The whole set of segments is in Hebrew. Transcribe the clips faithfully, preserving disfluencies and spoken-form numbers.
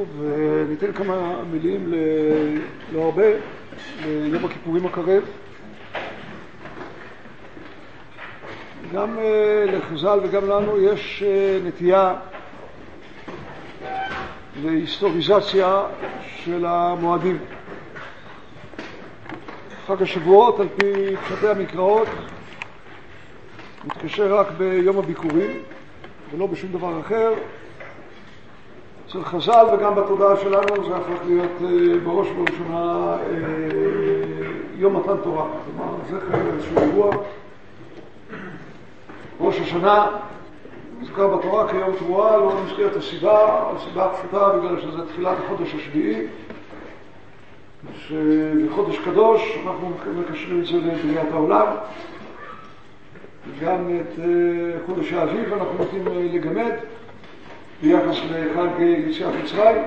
כתוב, וניתן כמה מילים ל... לא הרבה, ליום הכיפורים הקרב. גם לחז"ל וגם לנו יש נטייה להיסטוריזציה של המועדים. חג השבועות על פי פשטי המקראות מתקשר רק ביום הביקורים ולא בשום דבר אחר. אצל חז"ל וגם בתודעה שלנו זה הפך להיות בראש ובראשונה יום מתן תורה, כלומר זכר איזשהו אירוע. ראש השנה מוזכר בתורה כיום תרועה, לא נזכיר את הסיבה, הסיבה הפשוטה בגלל שזה תחילת החודש השביעי, שבחודש קדוש אנחנו מקשרים את זה לבריאת העולם. גם את חודש האביב אנחנו נותנים לגמד ביחס לחג יציאת מצרים,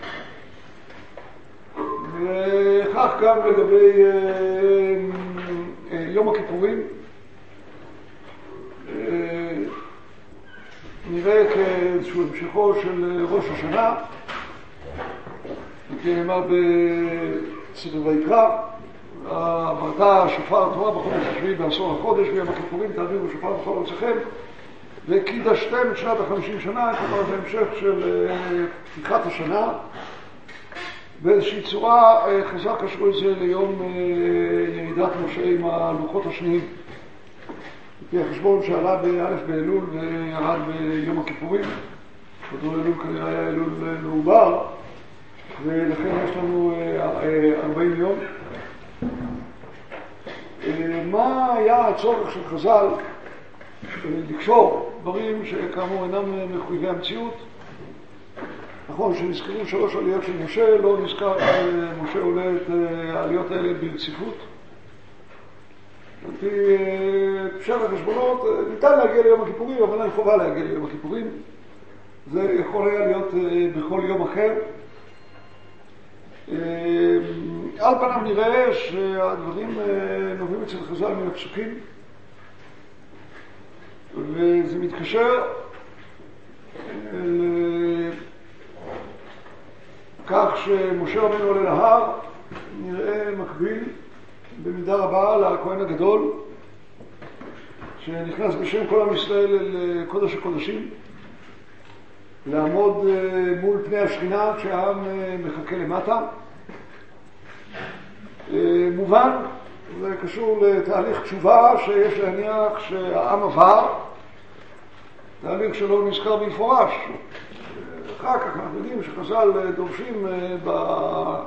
וכך גם לגבי יום הכיפורים. נראה כאיזשהו המשכו של ראש השנה, כי נאמר בספר ויקרא, עברת שופר התורה בחודש השביעי בעשור החודש, ויום הכיפורים תעבירו שופר בכל ארצכם וקידשתם את שנת החמישים שנה. כלומר זה המשך של פתיחת השנה. באיזושהי צורה חז"ל קשרו את זה ליום ירידת משה עם הלוחות השניים, לפי החשבון שעלה באלף באלול וירד ביום הכיפורים. אותו אלול כנראה היה אלול מעובר, ולכן יש לנו ארבעים יום. מה היה הצורך של חז"ל לקשור דברים שכאמור אינם מחויבי המציאות? נכון שנזכרו שלוש עליות של משה, לא נזכר משה עולה את העליות האלה ברציפות. על פי פשט החשבונות ניתן להגיע ליום הכיפורים, אבל אין חובה להגיע ליום הכיפורים. זה יכול היה להיות בכל יום אחר. על פניו נראה שהדברים נובעים אצל חז"ל מן הפסוקים, וזה מתקשר לכך שמשה רבנו עולה להר, נראה מקביל במידה רבה לכהן הגדול שנכנס בשם כל עם ישראל אל קודש הקודשים, לעמוד מול פני השכינה כשהעם מחכה למטה. מובן, זה קשור לתהליך תשובה שיש להניח שהעם עבר, תהליך שלא נזכר במפורש. אחר כך אנחנו יודעים שחז"ל דורשים בהבנה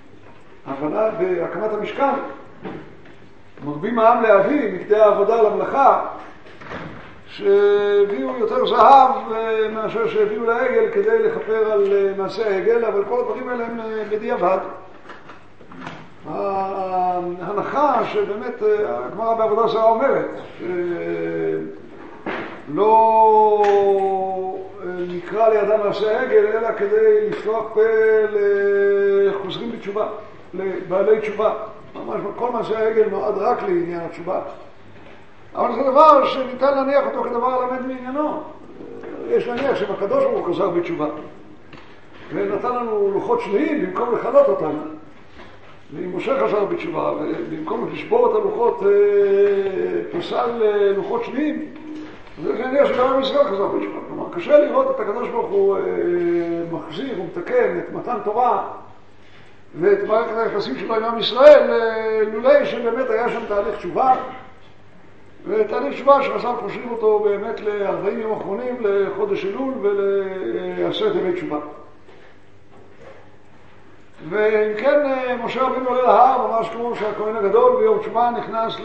בהקמת המשכן, מרבים העם להביא מקדי העבודה למלאכה, שהביאו יותר זהב מאשר שהביאו לעגל כדי לכפר על מעשה העגל, אבל כל הדברים האלה הם בדיעבד. ההנחה שבאמת הגמרא בעבודה זרה אומרת שלא נקרא לידם מעשה העגל אלא כדי לפתוח פה לחוזרים בתשובה, לבעלי תשובה. ממש כל מעשה העגל נועד רק לעניין התשובה, אבל זה דבר שניתן להניח אותו כדבר למד מעניינו. יש להניח שהקדוש ברוך הוא חזר בתשובה ונתן לנו לוחות שניים במקום לחלות אותנו, ואם משה חזר בתשובה ובמקום לשבור את הלוחות פסל לוחות שניים, זה להניח שגם עם ישראל חזר בתשובה. כלומר קשה לראות את הקדוש ברוך הוא מחזיר ומתקן את מתן תורה ואת מערכת היחסים שלו עם עם ישראל לולי שבאמת היה שם תהליך תשובה, ותהליך תשובה שחז"ל חושבים אותו באמת ל-ארבעים יום אחרונים לחודש אלול ולעשרת ימי תשובה. ואם כן משה רבנו עולה להר, ממש כמו שהכהן הגדול ביום תשובה נכנס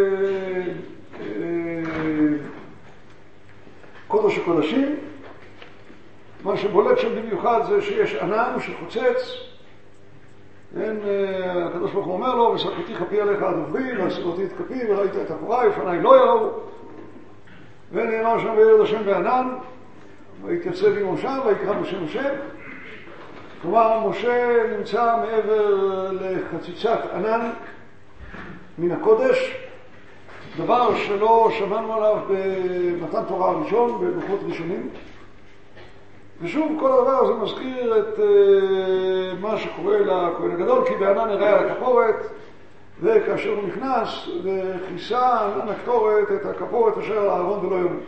לקודש הקודשים. מה שבולט שם במיוחד זה שיש ענן שחוצץ. אין, הקדוש ברוך הוא אומר לו, וסרקתי כפי עליך הדוברים, והסרתי את כפי וראית את אחוריי, לפניי לא יראו. ונאמר שם וירד השם בענן, והתייצב עם משה ויקרא בשם השם. כלומר משה נמצא מעבר לחציצת ענן מן הקודש, דבר שלא שמענו עליו במתן תורה הראשון, בלוחות ראשונים. ושוב, כל הדבר הזה מזכיר את uh, מה שקורה לכהן הגדול, כי בענן הראה על הכפורת, וכאשר הוא נכנס, וכיסה ענן הקטורת את הכפורת אשר על הארון ולא ימות.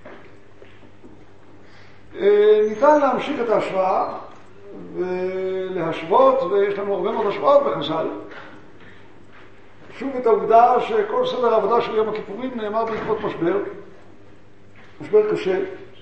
Uh, ניתן להמשיך את ההשוואה ולהשוות, ויש לנו הרבה מאוד השוואות בחז"ל. שוב את העובדה שכל סדר העבודה של יום הכיפורים נאמר בעקבות משבר, משבר קשה.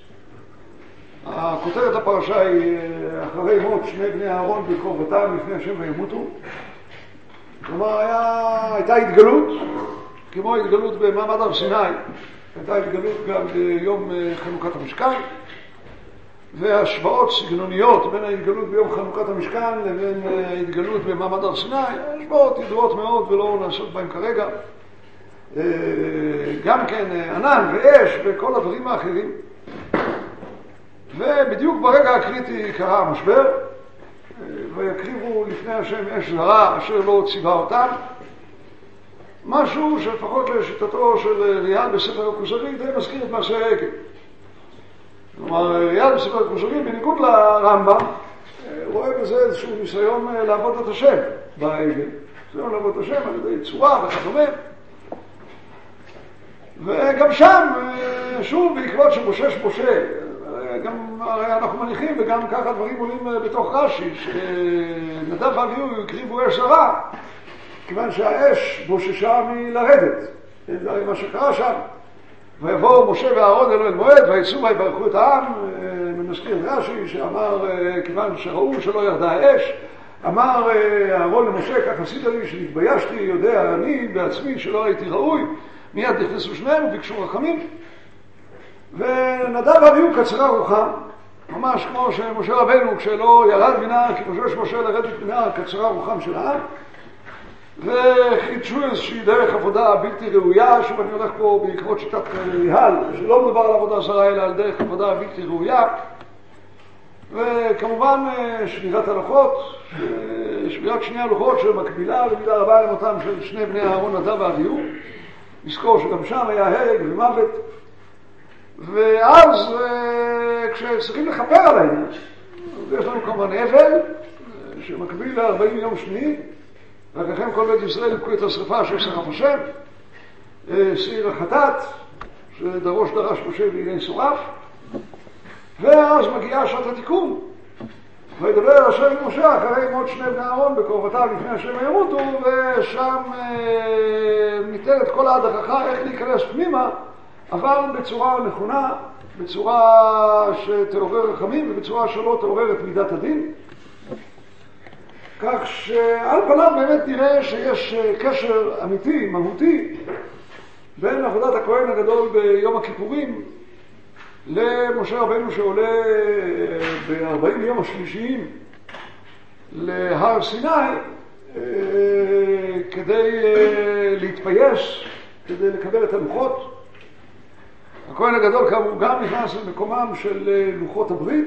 הכותרת הפרשה היא אחרי מות שני בני אהרון בקרבתם לפני השם וימותו. כלומר היה, הייתה התגלות, כמו התגלות במעמד הר סיני, הייתה התגלות גם ביום חנוכת המשכן, והשוואות סגנוניות בין ההתגלות ביום חנוכת המשכן לבין ההתגלות במעמד הר סיני, השוואות ידועות מאוד ולא נעשות בהן כרגע. גם כן ענן ואש וכל הדברים האחרים. ובדיוק ברגע הקריטי קרה המשבר, ויקריבו לפני השם אש זרה אשר לא ציווה אותם, משהו שלפחות לשיטתו של ריאל בספר הכוזרי די מזכיר את מעשה העגל. כלומר, ריאל בספר הכוזרי בניגוד לרמב"ם רואה בזה איזשהו ניסיון לעבוד את השם בעגל, ניסיון לעבוד את השם על ידי צורה וכדומה. וגם שם, שוב, בעקבות שבושש בושה, גם הרי אנחנו מניחים, וגם ככה דברים עולים בתוך רש"י, שנדב ואביהו הקריבו אש זרה, כיוון שהאש בוששה מלרדת. זה הרי מה שקרה שם. ויבואו משה ואהרון אל אוהל מועד, ויצאו ויברכו את העם. מזכיר רש"י שאמר, כיוון שראו שלא ירדה האש, אמר אהרון למשה, כך עשית לי שנתביישתי, יודע אני בעצמי שלא הייתי ראוי, מיד נכנסו שניהם וביקשו רחמים. ונדב ואביהו קצרה רוחם, ממש כמו שמשה רבנו כשלא ירד מנהר, כי חושש משה לרדת מנהר, קצרה רוחם של העם, וחידשו איזושהי דרך עבודה בלתי ראויה. שוב אני הולך פה בעקבות שיטת ריהל, שלא מדובר על עבודה זרה אלא על דרך עבודה בלתי ראויה, וכמובן שבירת הלוחות, שבירת שני הלוחות שמקבילה במידה רבה למותם של שני בני אהרון נדב ואביהו. נזכור שגם שם היה הרג ומוות. ואז כשצריכים לחפר על העניין, יש לנו כמובן אבל שמקביל ל-ארבעים יום שני, ואחריכם כל בית ישראל יקחו את השרפה של שרף השם, שעיר החטאת שדרוש דרש משה בעיני שורף, ואז מגיעה שעת התיקון, וידבר השם עם משה אחרי מות שני בני אהרון בקרבתם לפני השם וימותו, ושם ניתנת כל ההדרכה איך להיכנס פנימה, אבל בצורה נכונה, בצורה שתעורר רחמים ובצורה שלא תעורר את מידת הדין. כך שעל פניו באמת נראה שיש קשר אמיתי, מהותי, בין עבודת הכהן הגדול ביום הכיפורים למשה רבנו שעולה ב-ארבעים יום השלישיים להר סיני כדי להתפייס, כדי לקבל את הלוחות. הכהן הגדול כאמור גם נכנס למקומם של לוחות הברית,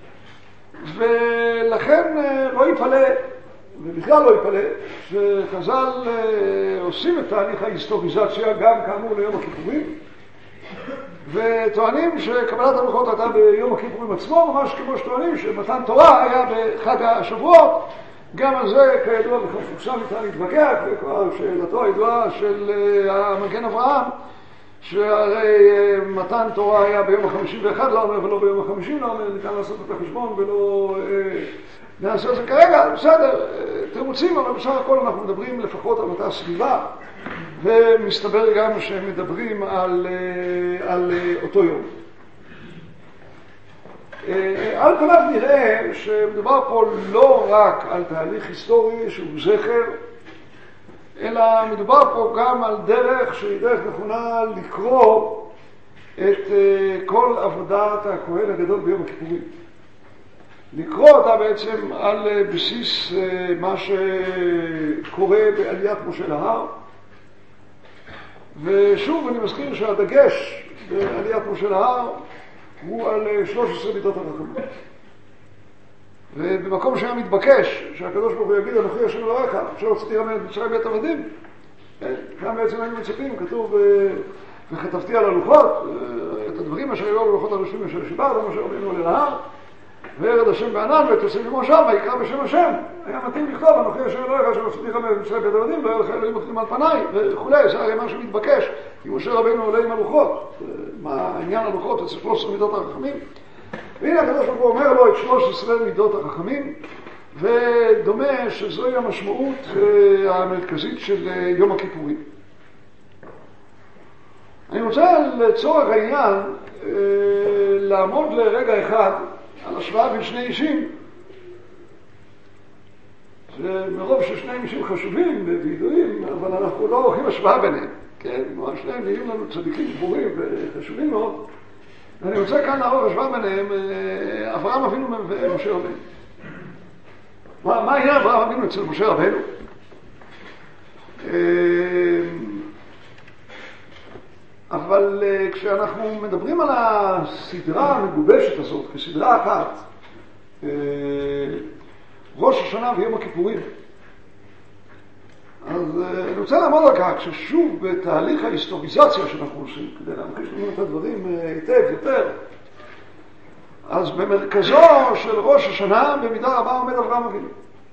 ולכן לא יפלא, ובכלל לא יפלא, שחז"ל עושים את תהליך ההיסטוריזציה גם כאמור ליום הכיפורים, וטוענים שקבלת הלוחות הייתה ביום הכיפורים עצמו, ממש כמו שטוענים שמתן תורה היה בחג השבועות. גם על זה כידוע וכמפורסם ניתן להתווכח, וכבר שאלתו הידועה של המגן אברהם, שהרי מתן תורה היה ביום החמישים ואחד לא אומר ולא ביום החמישים לא אומר, ניתן לעשות את החשבון ולא נעשה את זה כרגע, בסדר, תירוצים, אבל בסך הכל אנחנו מדברים לפחות על אותה סביבה, ומסתבר גם שהם מדברים על, על אותו יום. על פניו נראה שמדובר פה לא רק על תהליך היסטורי שהוא זכר, אלא מדובר פה גם על דרך שהיא דרך נכונה לקרוא את כל עבודת הכהן הגדול ביום הכיפורים. לקרוא אותה בעצם על בסיס מה שקורה בעליית משה להר. ושוב אני מזכיר שהדגש בעליית משה להר הוא על שלוש עשרה מידות הרחמים. ובמקום שהיה מתבקש שהקדוש ברוך הוא יגיד אנוכי השם אלוהיך אשר הוצאתי את מצרים בית עבדים, כאן בעצם היינו מצפים, כתוב וכתבתי על הלוחות את הדברים אשר היו על הלוחות הראשונים אשר שיברת משה רבנו אל ההר, וירד השם בענן ותוסיף במושב ויקרא בשם השם. היה מתאים לכתוב, אנוכי אשר אלוהיך אשר הוצאתיך ממצרים בית עבדים, לא יהיה לך אלוהים אחרים על פניי וכולי. זה הרי מה שמתבקש, כי משה רבינו עולה עם הלוחות. מה עניין הלוחות אצל שלוש עשרה מידות הרחמים? והנה הקדוש ברוך הוא אומר לו את שלוש עשרה מידות הרחמים, ודומה שזוהי המשמעות המרכזית של יום הכיפורים. אני רוצה לצורך העניין לעמוד לרגע אחד על השוואה בין שני אישים, שמרוב ששני אישים חשובים וידועים, אבל אנחנו לא עורכים השוואה ביניהם, כן? שניהם נהיים לנו צדיקים גבורים וחשובים מאוד, ואני רוצה כאן לערוך השוואה ביניהם, אברהם אבינו ומשה רבינו. מה, מה היה אברהם אבינו אצל משה רבינו? אבל כשאנחנו מדברים על הסדרה המגובשת הזאת כסדרה אחת, ראש השנה ויום הכיפורים, אז אני רוצה לעמוד על כך ששוב בתהליך ההיסטוריזציה שאנחנו עושים כדי להמחיש לנו את הדברים היטב יותר, אז במרכזו של ראש השנה במידה רבה עומד אברהם אבינו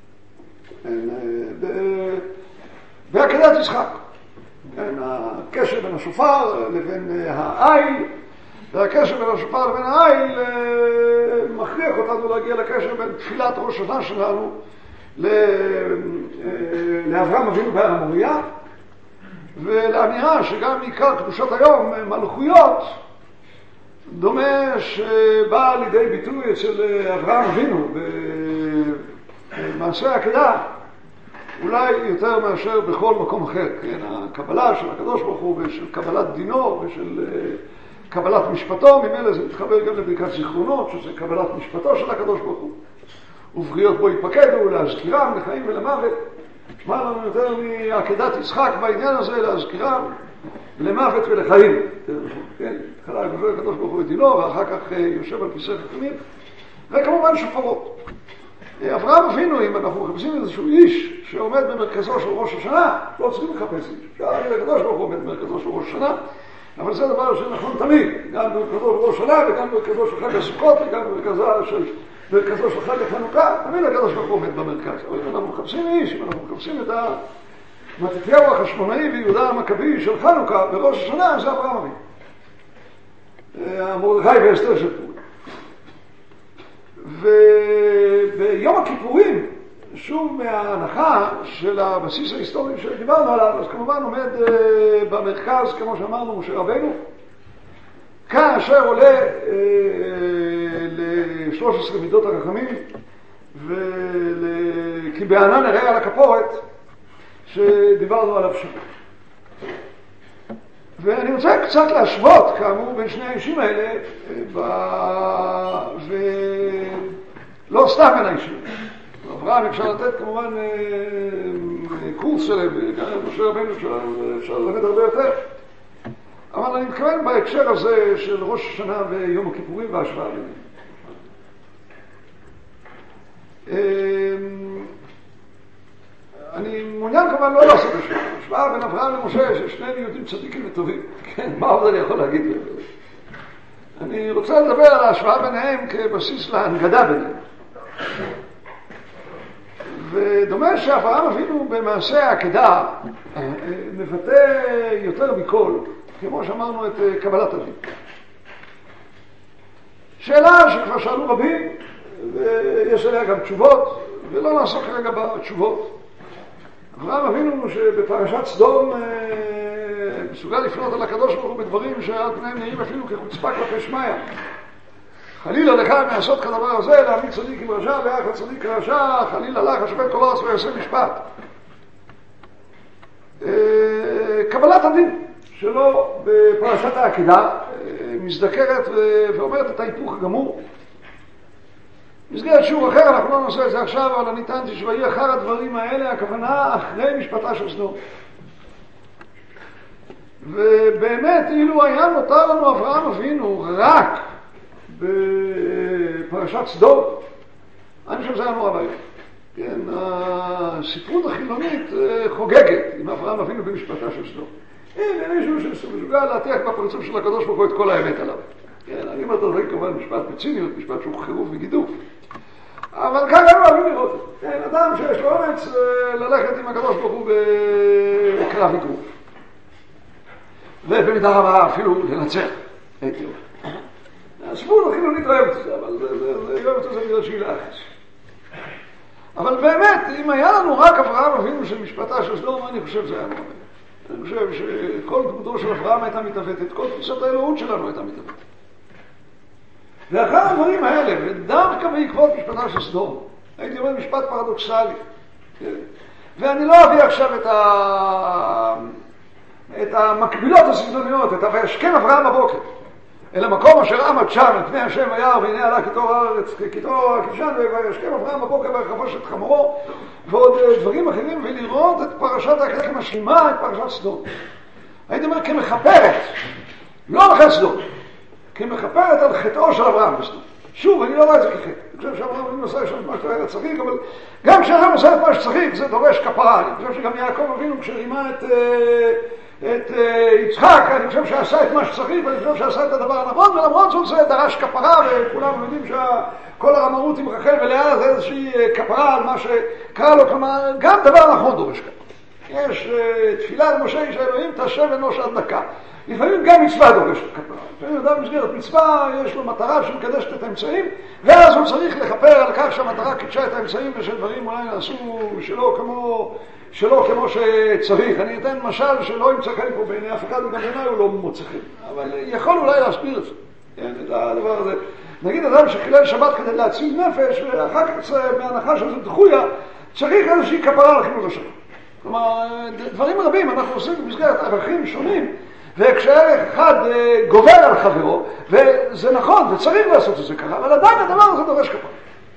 בעקדת יצחק. הקשר בין השופר לבין העיל, והקשר בין השופר לבין העיל מכריח אותנו להגיע לקשר בין תפילת ראש השנה שלנו לאברהם אבינו בהר המוריה, ולאמירה שגם עיקר קדושת היום מלכויות דומה שבא לידי ביטוי אצל אברהם אבינו במעשה העקדה אולי יותר מאשר בכל מקום אחר, כן? הקבלה של הקדוש ברוך הוא ושל קבלת דינו ושל קבלת משפטו, ממילא זה מתחבר גם לברכת זיכרונות, שזה קבלת משפטו של הקדוש ברוך הוא. ובריאות בו יתפקדו להזכירם לחיים ולמוות. שמע לנו יותר מעקדת יצחק בעניין הזה, להזכירם למוות ולחיים. כן? התחלה גוזר הקדוש ברוך הוא את דינו, ואחר כך יושב על כיסא חכמים, וכמובן שופרות. אברהם אבינו, אם אנחנו מחפשים איזשהו איש שעומד במרכזו של ראש השנה, לא צריכים לחפש איש. שהרי הקדוש ברוך הוא עומד במרכזו של ראש השנה, אבל זה דבר שנכון תמיד, גם במרכזו של ראש השנה וגם במרכזו של חג הסוכות וגם במרכזו של, במרכזו של חג החנוכה, תמיד הקדוש ברוך הוא עומד במרכז. אבל אם אנחנו מחפשים איש, אם אנחנו מחפשים את מתתיהו החשמונאי ויהודה המכבי של חנוכה בראש השנה, זה אברהם אבינו. מרדכי ואסתר של פורים. וביום הכיפורים, שוב מההנחה של הבסיס ההיסטורי שדיברנו עליו, אז כמובן עומד במרכז, כמו שאמרנו, משה רבינו, כאשר עולה ל-שלוש עשרה מידות הרחמים, כי בענן נראה על הכפורת שדיברנו עליו שם. ואני רוצה קצת להשוות, כאמור, בין שני האישים האלה, ולא סתם בין האישים. אברהם אפשר לתת כמובן קורס שלהם, גם משה רבינו אפשר ללמד הרבה יותר. אבל אני מתכוון בהקשר הזה של ראש השנה ויום הכיפורים וההשוואה ביניהם. אני מעוניין כמובן לא לעשות השוואה. השוואה בין אברהם למשה ששניהם יהודים צדיקים וטובים. כן, מה עוד אני יכול להגיד להם? אני רוצה לדבר על ההשוואה ביניהם כבסיס להנגדה ביניהם. ודומה שאברהם אבינו במעשה העקדה מבטא יותר מכל, כמו שאמרנו, את קבלת הדין. שאלה שכבר שאלו רבים, ויש עליה גם תשובות, ולא נעסוק כרגע בתשובות. אברהם אבינו שבפרשת סדום מסוגל לפנות על הקדוש ברוך הוא בדברים שעל פניהם נראים אפילו כחוצפה כלפי שמיא. חלילה לך מעשות כדבר הזה, להעמיד צדיק עם רשע ואח הצדיק רשע, חלילה לך השופט כל ארץ ויעשה משפט. קבלת הדין שלו בפרשת העקדה מזדקרת ואומרת את ההיפוך הגמור. מסגרת שיעור אחר, אנחנו לא נעשה את זה עכשיו, אבל אני טענתי שויהי אחר הדברים האלה, הכוונה אחרי משפטה של סדום. ובאמת, אילו היה נותר לנו אברהם אבינו רק בפרשת סדום, אני חושב שזה היה נורא בעיה. כן, הספרות החילונית חוגגת עם אברהם אבינו במשפטה של סדום. הנה מישהו שמסוגל להתייח בפרצוף של הקדוש ברוך הוא את כל האמת עליו. כן, אני אומר, זה כמובן משפט בציניות, משפט שהוא חירוף וגידוף. אבל ככה הם אוהבים לראות את זה. כן, אדם שיש לו אומץ ללכת עם הקדוש ברוך הוא בקרב אגרוף. ובמידה רבה אפילו לנצח, הייתי אומר. הסבור החילונית לא אוהבת את זה, אבל זה אוהבת את זה בגלל שהיא לאחס. אבל באמת, אם היה לנו רק אברהם אבינו של משפטה של סדום, אני חושב שזה היה נורא. אני חושב שכל דמותו של אברהם הייתה מתעוותת, כל תפיסת האלוהות שלנו הייתה מתעוותת. ואחר הדברים האלה, ודווקא בעקבות משפטה של סדום, הייתי אומר משפט פרדוקסלי. ואני לא אביא עכשיו את, ה... את המקבילות הסגנוניות, את וישכם אברהם בבוקר. אלא מקום אשר עמד שם, על פני השם היער, והנה עלה כתור הארץ, כתור הכבשן, וישכם אברהם בבוקר ויחבוש את חמורו, ועוד דברים אחרים, ולראות את פרשת ההקדש כמשלימה את פרשת סדום. הייתי אומר כמחפרת, לא על חטא סדום, כמחפרת על חטאו של אברהם בסדום. שוב, אני לא רואה את זה כחטא. אני חושב שאברהם אבינו עושה שם מה שאתה צריך, אבל גם כשאברהם עושה את מה שצריך, זה דורש כפרה. אני חושב שגם יעקב אבינו כשרימה את... את יצחק, אני חושב שעשה את מה שצריך, ואני חושב שעשה את הדבר הנכון, ולמרות זאת זה דרש כפרה, וכולם יודעים שכל הרמאות עם רחל ולאה זה איזושהי כפרה על מה שקרה לו, כלומר, גם דבר נכון דורש כפרה. יש תפילה למשה שאלוהים תשב אנוש עד דקה. לפעמים גם מצווה דורשת כפרה. לפעמים אדם מסגרת מצווה, יש לו מטרה שמקדשת את האמצעים, ואז הוא צריך לכפר על כך שהמטרה קידשה את האמצעים, ושדברים אולי נעשו שלא כמו... שלא כמו שצריך. אני אתן משל שלא ימצא חן פה בעיני אף אחד, וגם בעיני הוא לא מוצא חן. אבל יכול אולי להסביר את זה. כן, את הדבר הזה. נגיד אדם שחילל שבת כדי להציל נפש, ואחר כך בהנחה שזה דחויה, צריך איזושהי כפרה לחילול השבת. כלומר, דברים רבים אנחנו עושים במסגרת ערכים שונים, וכשערך אחד גובר על חברו, וזה נכון, וצריך לעשות את זה ככה, אבל עדיין הדבר הזה דורש כפרה.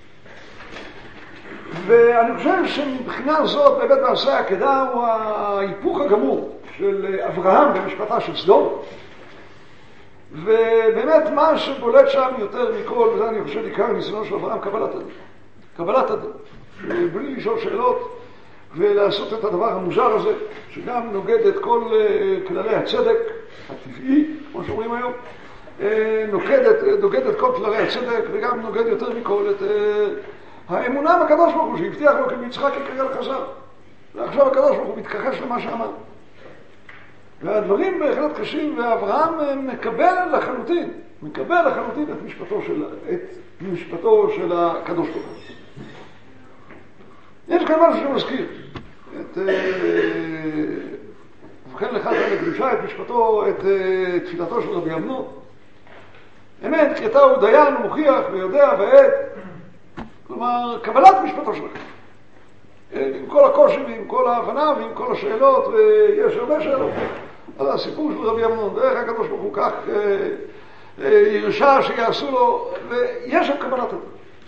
ואני חושב שמבחינה זאת, בבית מעשה העקדה, הוא ההיפוך הגמור של אברהם במשפטה של סדום. ובאמת מה שבולט שם יותר מכל, וזה אני חושב עיקר ניסיונו של אברהם, קבלת הדין. קבלת הדין. בלי לשאול שאלות ולעשות את הדבר המוזר הזה, שגם נוגד את כל כללי הצדק הטבעי, כמו שאומרים היום, נוגד את, נוגד את כל כללי הצדק, וגם נוגד יותר מכל את... האמונה בקדוש ברוך הוא שהבטיח לו כביצחק יקרא לחזר. ועכשיו הקדוש ברוך הוא מתכחש למה שאמר. והדברים בהחלט קשים, ואברהם מקבל לחלוטין, מקבל לחלוטין את משפטו של, את משפטו של הקדוש ברוך הוא. יש כאן משהו שמזכיר. את... ובכן לך זה לקדושה את משפטו, את תפילתו של רבי אמנון. אמת, כי אתה הוא דיין, הוא מוכיח ויודע ועד. כלומר, קבלת משפטו שלכם. עם כל הקושי ועם כל ההבנה ועם כל השאלות, ויש הרבה שאלות. על הסיפור של רבי אמנון, דרך הקדוש ברוך הוא כך ירשה שיעשו לו, ויש שם קבלת הדין.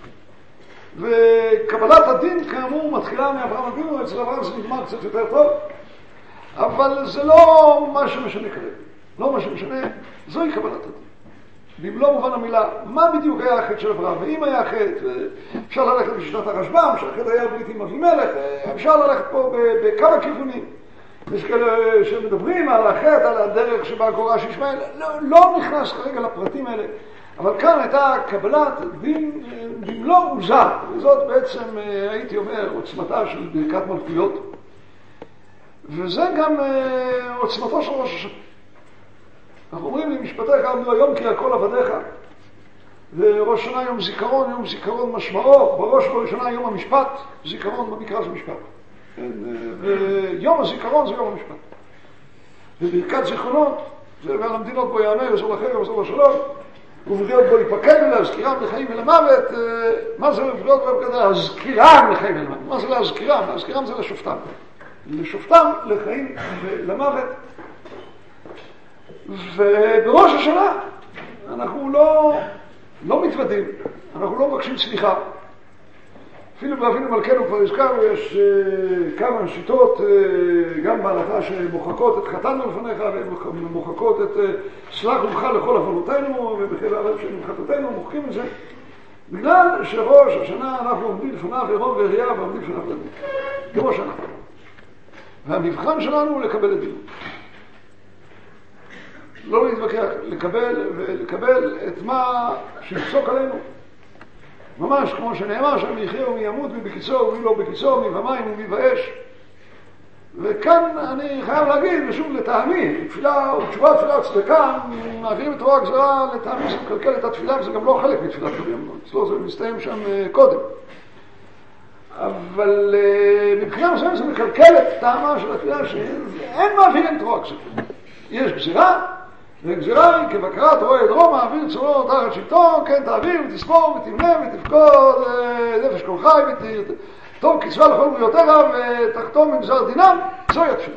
וקבלת הדין, כאמור, מתחילה מאברהם אבינו, אצל אברהם זה נגמר קצת יותר טוב, אבל זה לא מה שמשנה כרגע. לא מה שמשנה, זוהי קבלת הדין. במלוא מובן המילה, מה בדיוק היה החטא של אברהם? ואם היה חטא, אפשר ללכת בשיטת הרשב"ם, שהחטא היה ברית עם אבימלך, אפשר ללכת פה בכמה כיוונים. יש כאלה שמדברים על החטא, על הדרך שבה גורש ישמעאל, לא, לא נכנס כרגע לפרטים האלה, אבל כאן הייתה קבלת דין במלוא עוזה, וזאת בעצם, הייתי אומר, עוצמתה של ברכת מלכויות, וזה גם עוצמתו של ראש השנה. אנחנו אומרים לי, משפטיך עמדו היום כי הכל עבדיך, וראש שנה יום זיכרון, יום זיכרון משמעו, בראש ובראשונה יום המשפט, זיכרון במקרא זה משפט. ויום הזיכרון זה יום המשפט. וברכת זיכרונות, זה ועל המדינות בו יאמר, זו לחר וזו לשלום, ובריאות בו ייפקד להזכירם לחיים ולמוות. מה זה לבריאות בו ייפקד להזכירם לחיים ולמוות? מה זה להזכירם? להזכירם זה לשופטם. לשופטם לחיים ולמוות. ובראש השנה אנחנו לא, לא מתוודים, אנחנו לא מבקשים סליחה. אפילו באבינו מלכנו כבר הזכרנו, יש uh, כמה שיטות, uh, גם בהלכה שמוחקות את חטאנו לפניך, ומוחקות את uh, סלח לך לכל עוונותינו, ובחיל הערב של חטאתנו, מוחקים את זה, בגלל שראש השנה אנחנו עומדים לפניו עירום וראייה, ועומדים לפניו לדין. כמו שאנחנו. והמבחן שלנו הוא לקבל את דין. לא להתווכח, לקבל ולקבל את מה שיפסוק עלינו. ממש כמו שנאמר שם, מי יחיה ומי ימות, מי בקיצור ומי לא בקיצור, מי במים ומי באש. וכאן אני חייב להגיד, ושוב לטעמי, תפילה ותשובה תפילה צדקה, מעבירים את רוע הגזרה לטעמי, זה מקלקל את התפילה, וזה גם לא חלק מתפילת רבי אמנון. אצלו זה מסתיים שם קודם. אבל מבחינה מסוימת זה מקלקל את טעמה של התפילה, שאין מעבירים את רוע הגזרה. יש גזירה, וגזירה היא כבקרת רועה דרום, מעביר צורו תחת שלטון, כן תעביר ותספור ותמנה ותפקוד נפש כל חי ות... טוב קצבה לכל בריאותיך ותחתום עם גזר דינם, זוהי התפילה.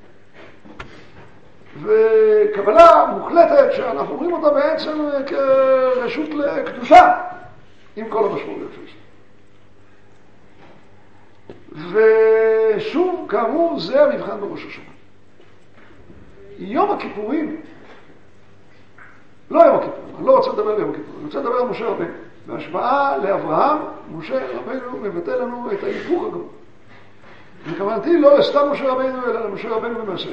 וקבלה מוחלטת שאנחנו אומרים אותה בעצם כרשות לקדושה, עם כל המשמעויות של זה. ושוב, כאמור, זה המבחן בראש השנה. יום הכיפורים, לא יום הכיפורים, אני לא רוצה לדבר על יום הכיפורים, אני רוצה לדבר על משה רבנו. בהשוואה לאברהם, משה רבנו מבטא לנו את ההיפוך הגמור. וכוונתי לא לסתם משה רבנו, אלא למשה רבנו במעשה.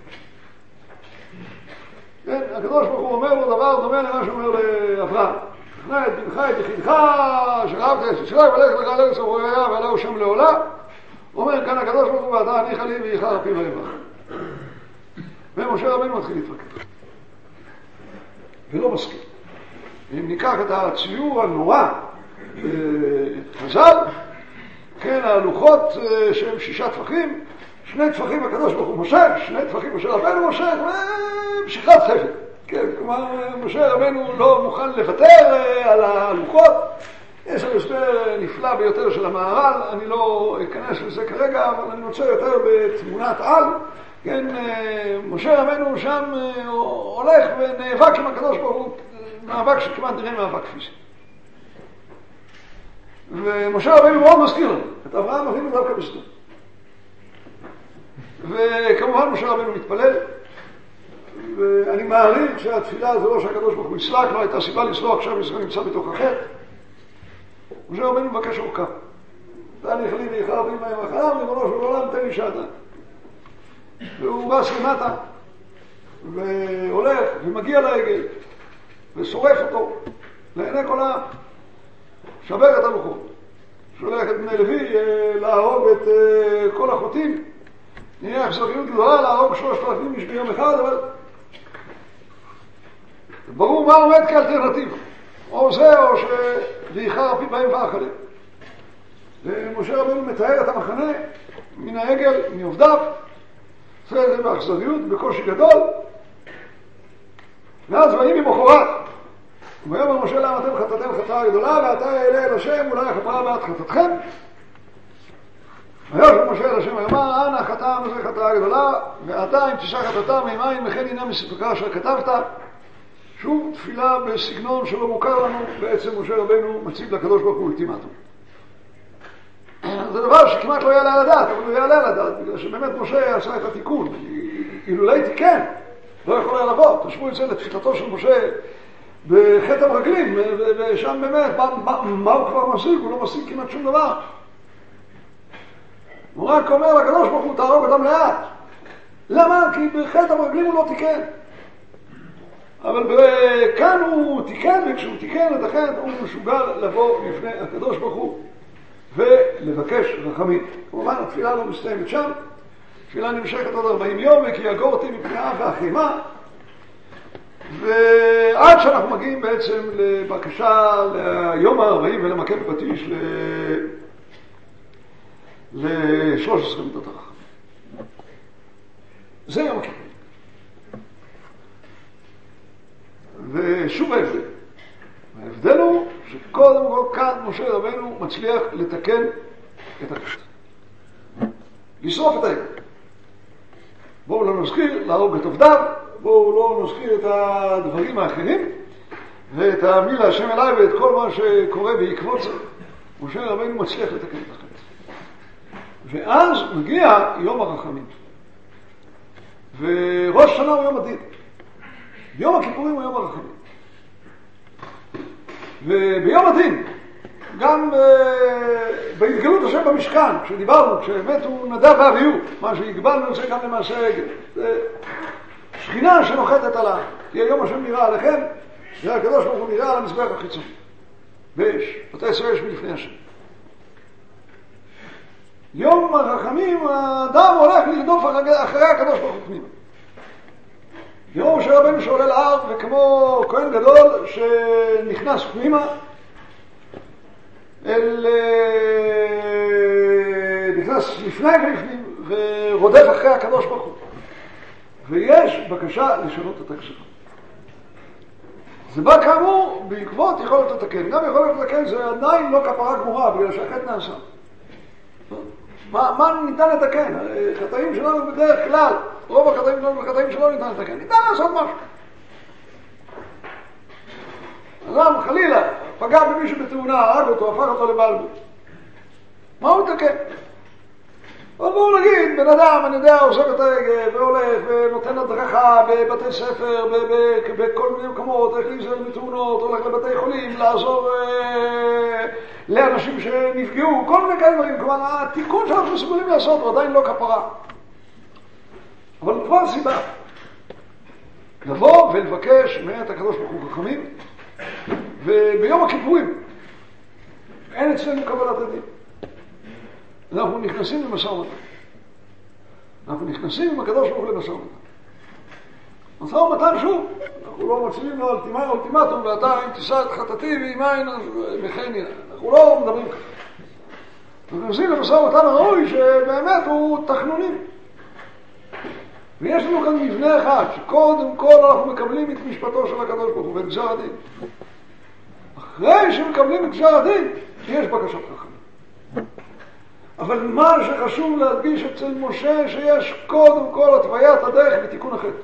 כן, הקדוש ברוך הוא אומר לו דבר דומה למה שאומר לאברהם. תכנה את בנך, את יחידך, שרבת את ישראל, ולך לך לארץ המוריה, ועלהו שם לעולה. אומר כאן הקדוש ברוך הוא, ואתה הניחה לי ויחד רפי ויברך. ומשה רבנו מתחיל להתווכח. ולא מסכים. אם ניקח את הציור הנורא, חז"ל, כן, הלוחות שהם שישה טפחים, שני טפחים הקדוש ברוך הוא משה, שני טפחים משה רבנו משה, משיכת חפץ. כן, כלומר, משה רבנו לא מוכן לוותר על הלוחות. יש לנו הסבר נפלא ביותר של המהר"ל, אני לא אכנס לזה כרגע, אבל אני רוצה יותר בתמונת על. כן, משה רבנו שם הולך ונאבק עם הקדוש ברוך הוא, מאבק שכמעט נראה מאבק פיזי. ומשה רבנו מאוד מזכיר לנו, את אברהם אבינו דווקא בסדום. וכמובן משה רבנו מתפלל, ואני מעריך שהתפילה זה לא שהקדוש ברוך הוא יסלח, לא הייתה סיבה לסלוח, עכשיו ישראל נמצא בתוך החטא. משה רבנו מבקש אורכה. תניח לי ויחד רבים מהם אחריו, ריבונו של עולם תן לי שעתיים. והוא רץ למטה, והולך ומגיע לעגל, ושורף אותו לעיני כל העם, שבר את הלוחות, שולח את בני לוי להרוג את כל החוטאים. נהיה אכזריות גדולה להרוג שלושת אלפים איש ביום אחד, אבל ברור מה עומד כאלטרנטיבה, או זה או שוויחר הפי בהם ואכלה. ומשה רבנו מתאר את המחנה מן העגל, מעובדיו, עושה את זה באכזריות, בקושי גדול, ואז ויהי ממחרת, ויאמר משה להם אתם חטאתם חטאה גדולה, ועתה אלה אל השם אולי הכפרה בעד חטאתכם. וישב משה אל השם ואמר, אנא חטאם וזה חטאה גדולה, ועתה אם תשא חטאתם מימין וכן הנה מספקה אשר כתבת. שוב תפילה בסגנון שלא מוכר לנו, בעצם משה רבנו מציב לקדוש ברוך הוא אולטימטום. זה דבר שכמעט לא יעלה על הדעת, אבל הוא יעלה על הדעת, בגלל שבאמת משה עשה את התיקון. אילולא תיקן, לא יכול היה לבוא. תשמעו את זה לתפילתו של משה בחטא המרגלים, ושם באמת, מה, מה, מה הוא כבר משיג? הוא לא משיג כמעט שום דבר. הוא רק אומר לקדוש ברוך הוא, תהרוג אותם לאט. למה? כי בחטא המרגלים הוא לא תיקן. אבל כאן הוא תיקן, וכשהוא תיקן את החטא הוא משוגל לבוא לפני הקדוש ברוך הוא ולבקש רחמים. כמובן התפילה לא מסתיימת שם, התפילה נמשכת עוד ארבעים יום, וכי יגור אותי מפני האף והחימה, ועד שאנחנו מגיעים בעצם לבקשה ליום ה-ארבעים ולמכה בפטיש ל-שלוש עשרה מידות הרחמים. זה יום הכיפורים. ושוב ההבדל. ההבדל הוא שקודם כל כאן משה רבנו מצליח לתקן את החטא. לשרוף את העגל. בואו לא נזכיר להרוג את עובדיו, בואו לא נזכיר את הדברים האחרים, ואת המיל השם אליי ואת כל מה שקורה בעקבות זה. משה רבנו מצליח לתקן את החטא. ואז מגיע יום הרחמים. וראש שנה הוא יום הדין. יום הכיפורים הוא יום הרחמים. וביום הדין, גם בהתגלות השם במשכן, כשדיברנו, כשבאמת הוא נדב ואביהו, מה שהגבלנו את זה גם למעשה העגל. שכינה שנוחתת עליו. כי היום השם נראה עליכם, נראה הקדוש ברוך הוא נראה על המזבח החיצון. באש, ותעשו אש מלפני השם. יום הרחמים, האדם הולך לרדוף אחרי הקדוש ברוך הוא פנימה. יום שרבנו שעולה להר, וכמו כהן גדול שנכנס פנימה, אל... נכנס לפני ולפנים, ורודף אחרי הקדוש ברוך הוא. ויש בקשה לשנות את הגזרה. זה בא כאמור בעקבות יכולת לתקן. גם יכולת לתקן זה עדיין לא כפרה גמורה, בגלל שהחטא נעשה. מה, מה ניתן לתקן? חטאים שלנו בדרך כלל, רוב החטאים שלנו בחטאים שלא ניתן לתקן. ניתן לעשות משהו. אדם חלילה פגע במישהו בתאונה, הרג אותו, הפך אותו לבעל בית. מה הוא יתקן? אבל בואו נגיד, בן אדם, אני יודע, עושה את הרגל, והולך, ונותן הדרכה בבתי ספר, בכל מיני מקומות, איך להיזהר מתאונות, הולך לבתי חולים, לעזור אה, לאנשים שנפגעו, כל מיני כאלה דברים. כלומר, התיקון שאנחנו מסוגלים לעשות הוא עדיין לא כפרה. אבל כבר סיבה. לבוא ולבקש מאת הקדוש ברוך הוא חכמים, וביום הכיפורים אין אצלנו קבלת הדין. אנחנו נכנסים למשא ומתן. אנחנו נכנסים עם הקדוש ברוך הוא למשא ומתן. משא ומתן שוב, אנחנו לא מציבים לו אולטימטום, ואתה אם תישא את חטאתי ועם עין, מכני. אנחנו לא מדברים ככה. אנחנו נכנסים למשא ומתן הראוי שבאמת הוא תכנונים. ויש לנו כאן מבנה אחד, שקודם כל אנחנו מקבלים את משפטו של הקדוש ברוך הוא, ואת גזר הדין. אחרי שמקבלים את גזר הדין, יש בקשת חכמים. אבל מה שחשוב להדגיש אצל משה, שיש קודם כל התוויית הדרך ותיקון החטא.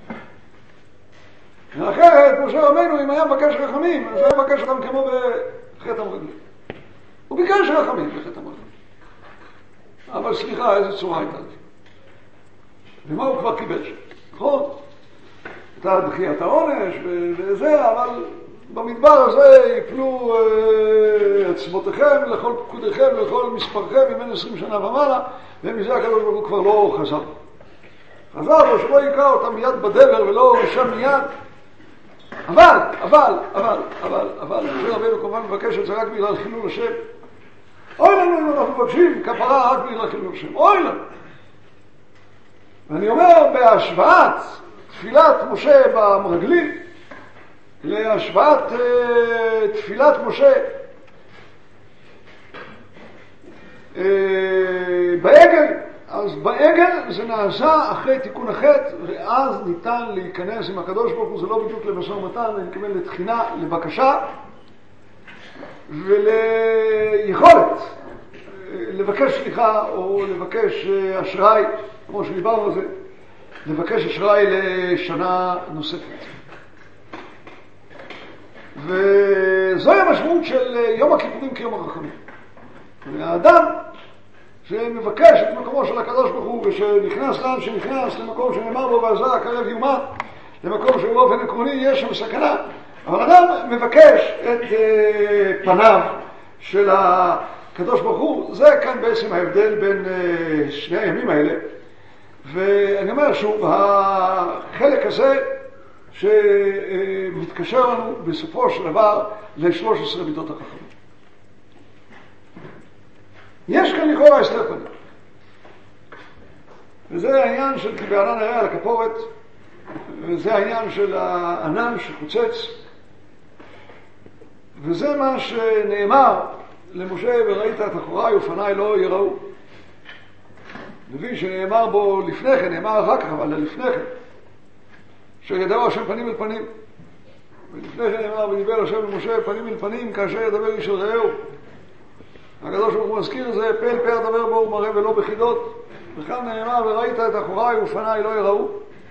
ואחרת, משה רבנו, אם היה מבקש רחמים, אז היה מבקש אותם כמו בחטא המרגלים. הוא ביקש רחמים בחטא המרגלים. אבל סליחה, איזה צורה הייתה לי. ומה הוא כבר קיבל שם? נכון? הייתה דחיית העונש וזה, אבל במדבר הזה יפלו עצמותיכם לכל פקודיכם, לכל מספרכם, אם אין עשרים שנה ומעלה, ומזה הקדוש ברוך הוא כבר לא חזר. חזר לו שלא יקרא אותם מיד בדבר ולא רשם מיד. אבל, אבל, אבל, אבל, אבל, משה רבנו כמובן מבקש את זה רק בגלל חילול השם. אוי לנו אם אנחנו מבקשים כפרה רק בגלל חילול השם. אוי לנו. ואני אומר בהשוואת תפילת משה במרגלים, להשוואת uh, תפילת משה uh, בעגל, אז בעגל זה נעשה אחרי תיקון החטא, ואז ניתן להיכנס עם הקדוש ברוך הוא, זה לא בדיוק למשא ומתן, אני מתכוון לתחינה, לבקשה וליכולת לבקש סליחה או לבקש אשראי, כמו שדיברנו על זה, לבקש אשראי לשנה נוספת. וזוהי המשמעות של יום הכיפורים כיום הרחמים. האדם שמבקש את מקומו של הקדוש ברוך הוא, ושנכנס לאן שנכנס למקום שנאמר בו ועזר הקרב יומת, למקום שבאופן עקרוני יש שם סכנה, אבל אדם מבקש את uh, פניו של הקדוש ברוך הוא. זה כאן בעצם ההבדל בין uh, שני הימים האלה. ואני אומר שוב, החלק הזה שמתקשר לנו בסופו של דבר ל-שלוש עשרה מידות החכמים. יש כאן לכאורה הסתר פנים. וזה העניין של כי בענן הראה על הכפורת, וזה העניין של הענן שחוצץ, וזה מה שנאמר למשה וראית את אחוריי ופניי לא יראו. נביא שנאמר בו לפני כן, נאמר אחר כך, אבל לפני כן, שידעו השם פנים אל פנים. ולפני כן נאמר ודיבר השם למשה פנים אל פנים כאשר ידבר איש אל רעהו. הקדוש ברוך הוא מזכיר את זה, פה אל פה ידבר בו ומראה ולא בחידות. וכאן נאמר וראית את אחוריי ופניי לא יראו.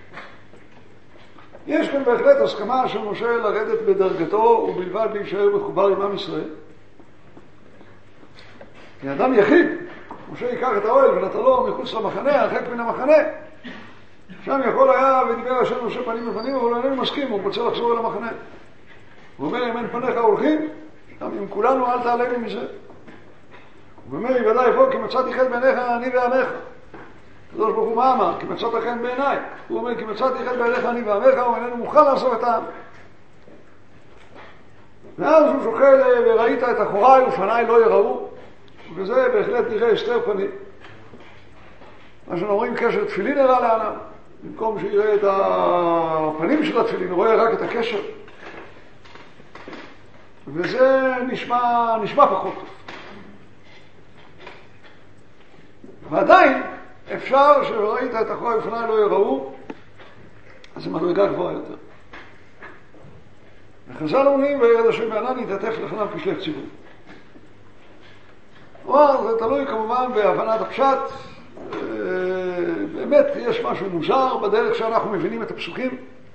יש כאן בהחלט הסכמה של משה לרדת בדרגתו ובלבד להישאר מחובר עם עם ישראל. כי אדם יחיד, משה ייקח את האוהל ונטלו מחוץ למחנה, הרחק מן המחנה. שם יכול היה ודיבר השם משה פנים לפנים, אבל איננו מסכים, הוא רוצה לחזור אל המחנה. הוא אומר, אם אין פניך הולכים, גם אם כולנו אל תעלנו מזה. הוא אומר, ודאי פה, כי מצאתי חטא בעיניך, אני ועמך. הקדוש ברוך הוא מה אמר? כי מצאת חן בעיניי. הוא אומר, כי מצאתי חן בעיניך אני ועמך, הוא איננו מוכן לעשות את העם. ואז הוא שוקל, וראית את אחוריי ופניי לא יראו, וזה בהחלט נראה הסתר פנים. מה שאנחנו רואים קשר תפילין הראה לאדם, במקום שיראה את הפנים של התפילין, הוא רואה רק את הקשר. וזה נשמע, נשמע פחות טוב. ועדיין אפשר שראית את אחוריי ופניי לא יראו, אז זה מדרגה גבוהה יותר. וחז"ל אומרים, וירד השם בענן יתעטף לפניו כשליח ציבור. אבל זה תלוי כמובן בהבנת הפשט. באמת יש משהו מוזר בדרך שאנחנו מבינים את הפסוקים,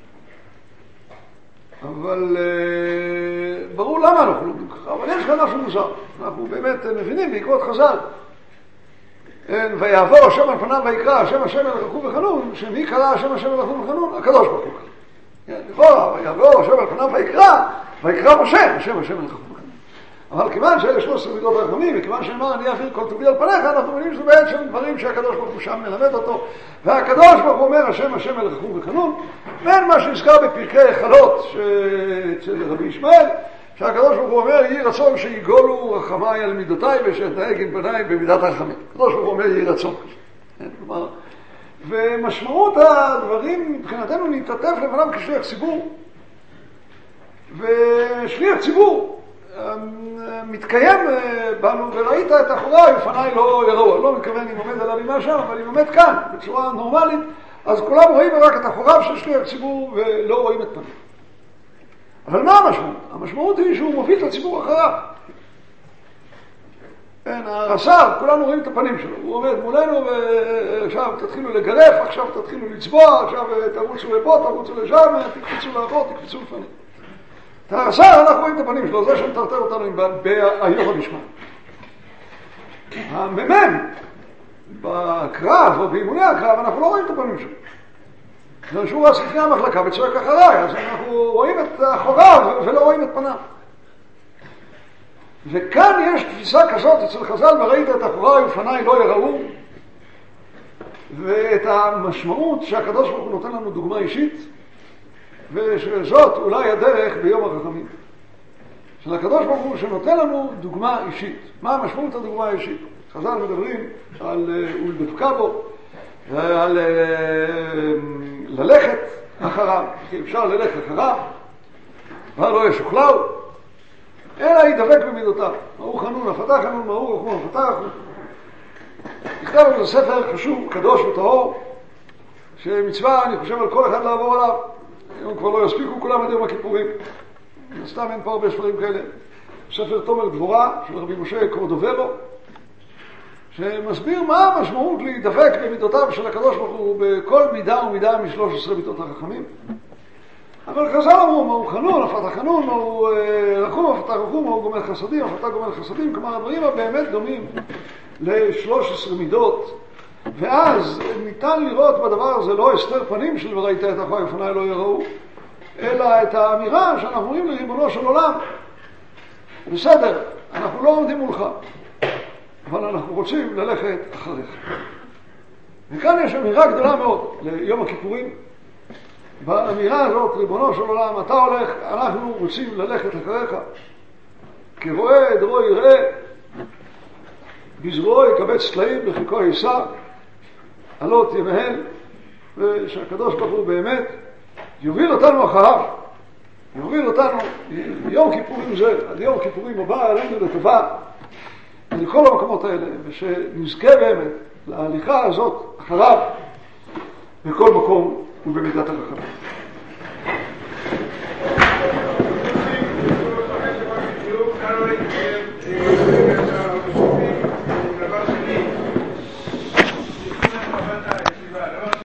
אבל ברור למה אנחנו לומדים ככה, אבל יש כאן משהו מוזר. אנחנו באמת מבינים בעקבות חז"ל. ויעבור השם על פניו ויקרא השם השם אל רחום וחנון, שמי קרא השם השם אל רחום וחנון? הקדוש ברוך הוא. לכאורה, ויעבור השם על פניו ויקרא, ויקרא משה, השם השם אל רחום וחנון. אבל כיוון שאלה שלוש עשרה מידות הרחמים, וכיוון שאמר אני אעביר כל טובי על פניך, אנחנו מבינים שזה בעצם דברים שהקדוש ברוך הוא שם מלמד אותו, והקדוש ברוך הוא אומר השם השם אל רחום וחנון, ואין מה שנזכר בפרקי חלות אצל רבי ישמעאל, שהקדוש ברוך הוא אומר יהי רצון שיגולו רחמיי על מידותיי ושאתנהג עם פניי במידת הרחמים. הקדוש ברוך הוא אומר יהי רצון כזה. כלומר, ומשמעות הדברים מבחינתנו נתעטף לפניו כשליח ציבור, ושליח ציבור מתקיים בנו, וראית את אחוריי ופניי לא יראו. אני לא מתכוון אם עומד על הבימה שם, אבל אם עומד כאן בצורה נורמלית, אז כולם רואים רק את אחוריו של שליח ציבור ולא רואים את פניו. אבל מה המשמעות? המשמעות היא שהוא מוביל את הציבור אחריו. כן, הרס"ר, כולנו רואים את הפנים שלו. הוא עומד מולנו ועכשיו תתחילו לגרף, עכשיו תתחילו לצבוע, עכשיו תרוצו לפה, תרוצו לשם, תקפצו לאחור, תקפצו לפנים. את הרס"ר אנחנו רואים את הפנים שלו, זה שמטרטר אותנו באיוב הנשמע. הממ"מ, בקרב או באימוני הקרב, אנחנו לא רואים את הפנים שלו. זה שהוא רץ לפני המחלקה וצועק אחריי, אז אנחנו רואים את אחוריו ולא רואים את פניו. וכאן יש תפיסה כזאת אצל חז"ל, וראית את אחוריי ופניי לא יראו, ואת המשמעות שהקדוש ברוך הוא נותן לנו דוגמה אישית, ושזאת אולי הדרך ביום הרחמים. של הקדוש ברוך הוא שנותן לנו דוגמה אישית. מה המשמעות הדוגמה האישית? חז"ל מדברים על ולדבקה בו, על ללכת אחריו, כי אפשר ללכת אחריו, אבל לא ישוכלהו, אלא ידבק במידותיו. מהו חנון הפתח חנון, מהו רחום הפתח. נכתב על זה ספר חשוב, קדוש וטהור, שמצווה, אני חושב, על כל אחד לעבור עליו. היום כבר לא יספיקו כולם עד יום הכיפורים. סתם אין פה הרבה ספרים כאלה. ספר תומר דבורה של רבי משה קורדובלו, שמסביר מה המשמעות להידבק במידותיו של הקדוש ברוך הוא בכל מידה ומידה משלוש עשרה מידות החכמים. אבל חז"ל אמרו, מהו חנון, הפתח חנון, מהו רחום, הפתח רחום, מהו גומל חסדים, הפתח גומל חסדים. כלומר, הדברים הבאמת דומים ל-שלוש עשרה מידות, ואז ניתן לראות בדבר הזה לא הסתר פנים של וראית את אחוריי ופניי לא יראו, אלא את האמירה שאנחנו אומרים לריבונו של עולם, בסדר, אנחנו לא עומדים מולך, אבל אנחנו רוצים ללכת אחריך. וכאן יש אמירה גדולה מאוד ליום הכיפורים. באמירה הזאת, ריבונו של עולם, אתה הולך, אנחנו רוצים ללכת אחריך. כרואה דרו יראה, בזרועו יקבץ טלאים, בחיקו יישא, עלות ימהל, ושהקדוש ברוך הוא באמת יוביל אותנו אחריו. יוביל אותנו יום כיפורים זה, עד יום כיפורים הבא עלינו לטובה, לכל המקומות האלה, ושנזכה באמת להליכה הזאת אחריו בכל מקום ובמידת הרחמים.